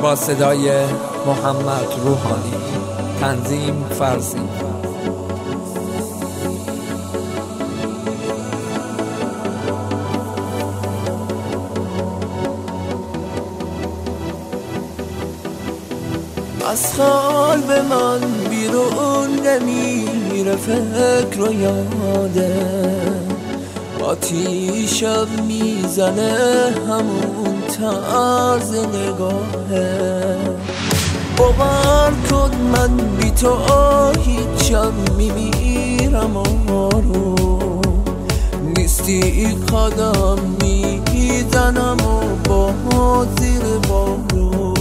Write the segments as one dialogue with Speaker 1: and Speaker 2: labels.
Speaker 1: با صدای محمد روحانی، تنظیم فرزی.
Speaker 2: از قلب من بیرون نمیره فکر و یاده، آتیشم میزنه همون طرز نگاهه. باور کن من بی تو هیچم میمیرم آروم، نیستی قدم میزنم و با زیر بارون.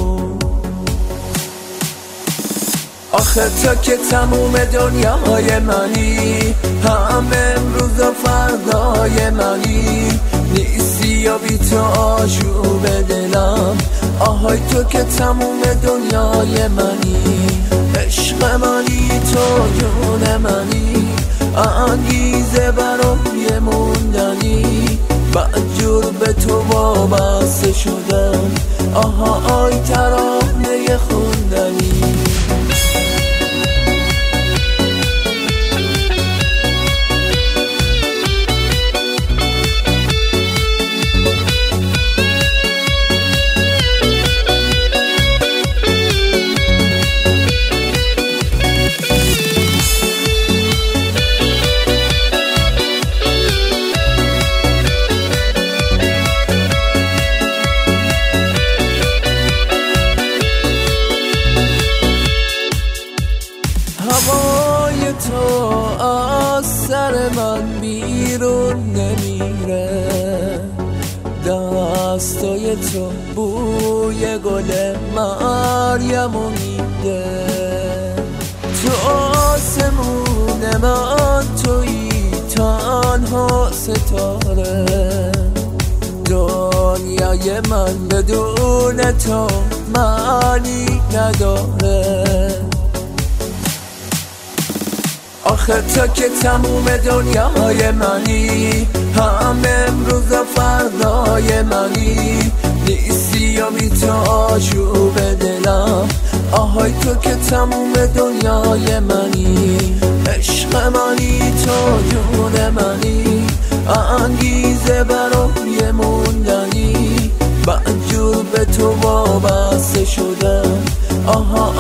Speaker 2: آخه تو که تموم دنیای منی، هم امروز و فردای منی، نیستی و بی تو آشوب دلم. آهای تو که تموم دنیای منی، عشق منی، تو جون منی، انگیزه برای موندنی. بدجور به تو وابسته شدم، آهای ترانه خوندنی. هوای تو از سر من بیرون نمیره، دستای تو بوی گل مریمو میده. تو آسمون من تویی تنها ستاره، دنیای من بدون تو معنی نداره. آخه تو که تموم دنیای منی، هم امروز و فردای منی، نیستی و بی تو آشوب دلم. آهای تو که تموم دنیای منی، عشق منی، تو جون منی، انگیزه برای موندنی. بدجور به تو وابسته شدم، آها